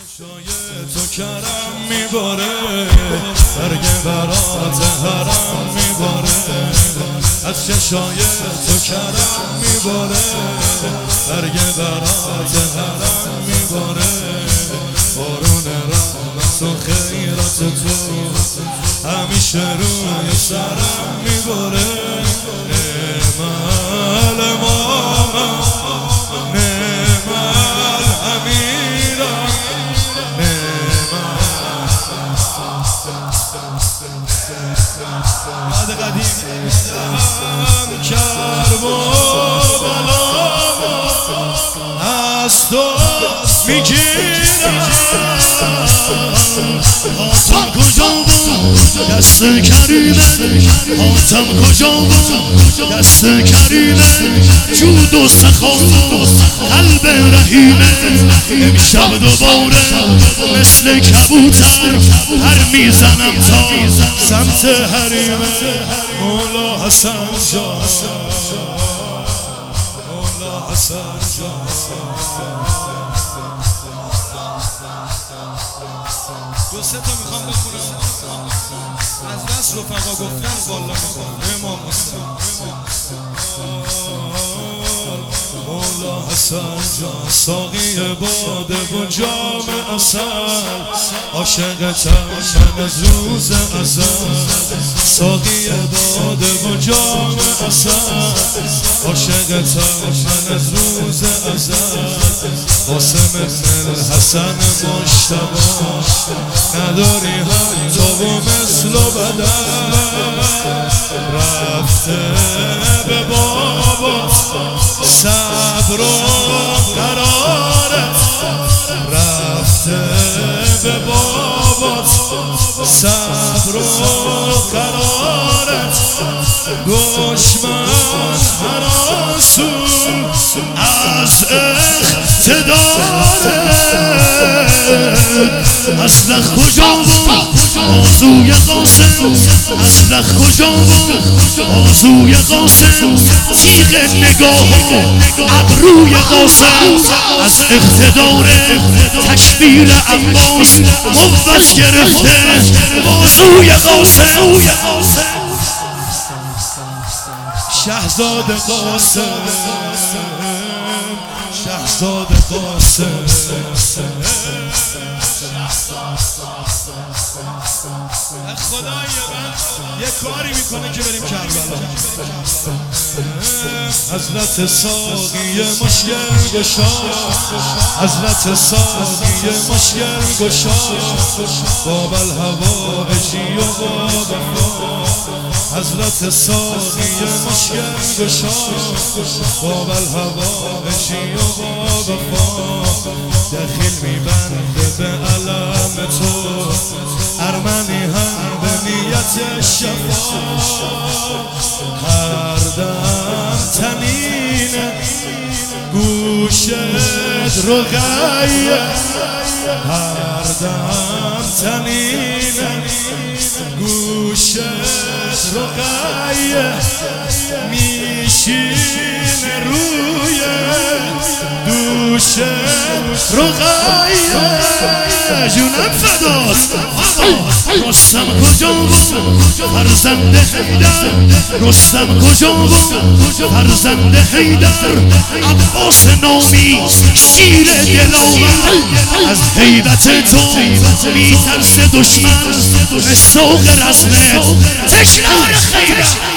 شاید تو کرم میباره، برگ برات حرم میباره. از چشای تو کرم میباره، برگ برات حرم میباره. بارون رحمت و خیرات تو همیشه روی سرم میباره. نعم الامام، نعم الامیرم، بعد قدیم کرب و بلا از تو میگیرم. حاتم کجا بود دست کریمه، حاتم کجا بود دست کریمه. جود و سخا قلب رحیمه، امشب دوباره مثل کبوتر پر میزنم تا سمت حریمه. مولا حسن جان، مولا حسن جان. دو سه تا میخوام بخونم از دست رفقا گفتن والا میخوام. امام حسین، مولا حسن جان، ساقی باده و جام عسل، عاشقتم من از روز ازل. ساقی باده و جام عسل، عاشقتم من از روز ازل. قاسم بن الحسن مجتبی، نداری هم تو و مثل و بدل. رفته به بابا صبر و قرارت، رفته به بابا صبر و قرارت. دشمن هراسون از اقتدارت. اسلح کجا بود بازوی قاسم، اسلح کجا بود بازوی قاسم. تیغ نگاه ابروی قاسم، از اقتدار تکبیر عباس قوت گرفته بازوی قاسم. شهزاد قاسم، شهزاد قاسم. خدای من یه کاری میکنه که بریم کربلا. حضرت ساقی مشکل گشا، حضرت ساقی مشکل گشا. باب الهوائجی و باب حضرت ساقی مشکل گشا. باب الهوائجی و باب دخیل میبنده به علم تو، ارمنی هم به نیت شفا. هر دم تنین گوشت رقیه، هر دم تنین گوشت رقیه. میشین روی دوش رقیه. جونم فداست رستم کجا بود فرزند حیدر، رستم کجا بود فرزند حیدر. عباس نامی شیر دلاور، از هیبت تو میترسه دشمن. مساق رزمت تکرار خیبر.